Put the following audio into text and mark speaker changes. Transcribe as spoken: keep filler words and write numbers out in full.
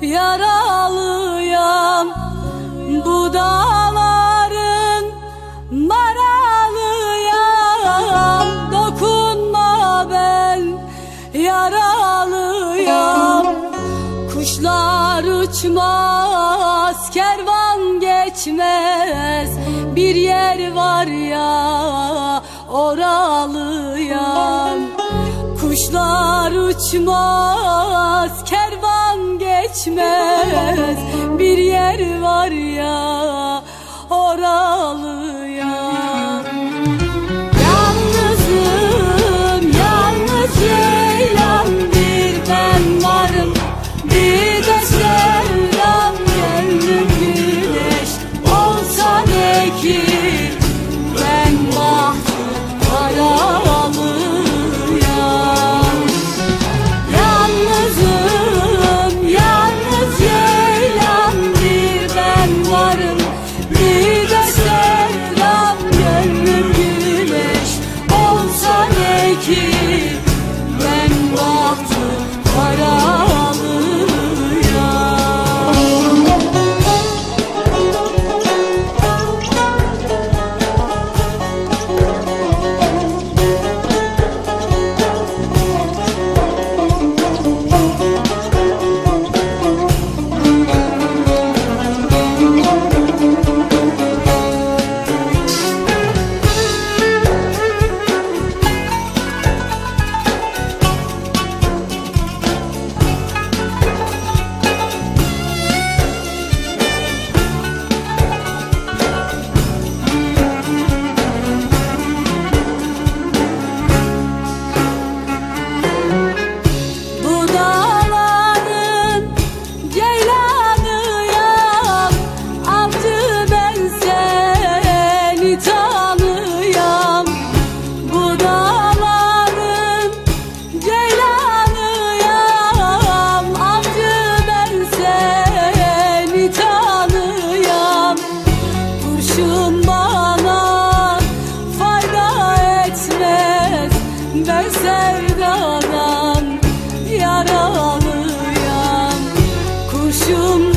Speaker 1: yaralıyam. Bu dağların maralıyam. Dokunma, ben yaralıyam. Kuşlar uçmaz, kervan geçmez, bir yer var ya oralıyam. Kuşlar uçmaz, kervan geçmez, bir yer var ya oralıyam. Yalnızım, yalnız ceylan, bir ben varım, bir de sevdam. Gönlüm güneş olsa ne ki, ben mahcup karalıyam. Yalnızım, yalnız ceylan, bir ben varım, bir de sevdam. Gönlüm güneş olsa ne ki, ben mahcup karalıyam. Ben sevdadan yaralıyam. Kuşum